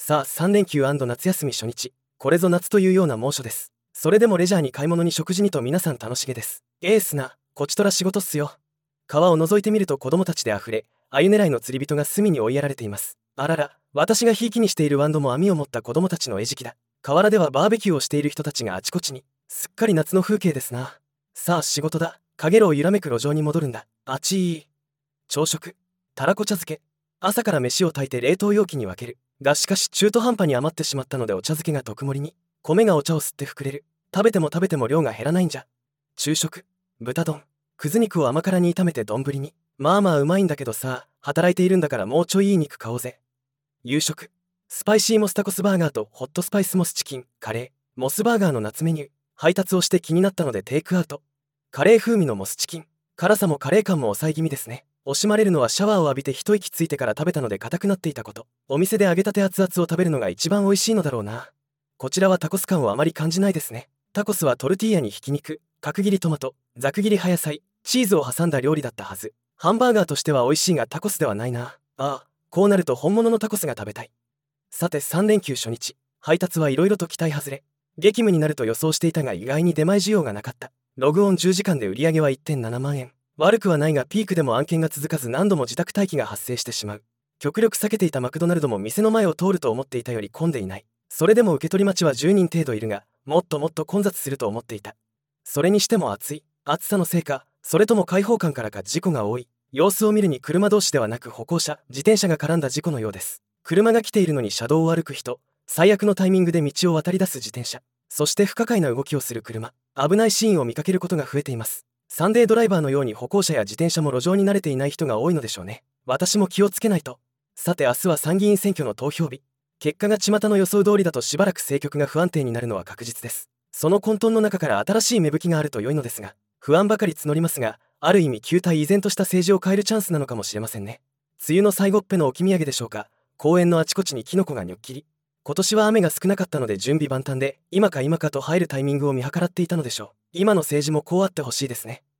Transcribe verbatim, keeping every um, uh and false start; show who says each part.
Speaker 1: さあさん連休&夏休み初日、これぞ夏というような猛暑です。それでもレジャーに買い物に食事にと皆さん楽しげです。エースな、こちとら仕事っすよ。川を覗いてみると子供たちであふれ、鮎狙いの釣り人が隅に追いやられています。あらら、私がひいきにしているワンドも網を持った子供たちの餌食だ。河原ではバーベキューをしている人たちがあちこちに。すっかり夏の風景ですな。さあ仕事だ。かげろう揺らめく路上に戻るんだ。あちー。朝食、たらこ茶漬け。朝から飯を炊いて冷凍容器に分ける。がしかし中途半端に余ってしまったのでお茶漬けが特盛りに。米がお茶を吸って膨れる。食べても食べても量が減らないんじゃ。昼食、豚丼。くず肉を甘辛に炒めて丼に。まあまあうまいんだけどさ、働いているんだからもうちょいいい肉買おうぜ。夕食、スパイシーモスタコスバーガーとホットスパイスモスチキン、カレー、モスバーガーの夏メニュー。配達をして気になったのでテイクアウト。カレー風味のモスチキン。辛さもカレー感も抑え気味ですね。惜しまれるのはシャワーを浴びて一息ついてから食べたので硬くなっていたこと。お店で揚げたて熱々を食べるのが一番美味しいのだろうな。こちらはタコス感をあまり感じないですね。タコスはトルティーヤにひき肉、角切りトマト、ざく切り葉野菜、チーズを挟んだ料理だったはず。ハンバーガーとしては美味しいがタコスではないな。ああ、こうなると本物のタコスが食べたい。さてさん連休初日、配達はいろいろと期待外れ。激務になると予想していたが意外に出前需要がなかった。ログオンじゅうじかんで売り上げは いってんななまんえん。悪くはないがピークでも案件が続かず何度も自宅待機が発生してしまう。極力避けていたマクドナルドも店の前を通ると思っていたより混んでいない。それでも受け取り待ちはじゅうにん程度いるが、もっともっと混雑すると思っていた。それにしても暑い。暑さのせいか、それとも開放感からか事故が多い。様子を見るに車同士ではなく歩行者、自転車が絡んだ事故のようです。車が来ているのに車道を歩く人、最悪のタイミングで道を渡り出す自転車、そして不可解な動きをする車、危ないシーンを見かけることが増えています。サンデードライバーのように歩行者や自転車も路上に慣れていない人が多いのでしょうね。私も気をつけないと。さて明日は参議院選挙の投票日。結果が巷の予想通りだとしばらく政局が不安定になるのは確実です。その混沌の中から新しい芽吹きがあると良いのですが、不安ばかり募りますが、ある意味旧態依然とした政治を変えるチャンスなのかもしれませんね。梅雨の最後っぺの置き土産でしょうか。公園のあちこちにキノコがにょっきり。今年は雨が少なかったので準備万端で、今か今かと入るタイミングを見計らっていたのでしょう。今の政治もこうあってほしいですね。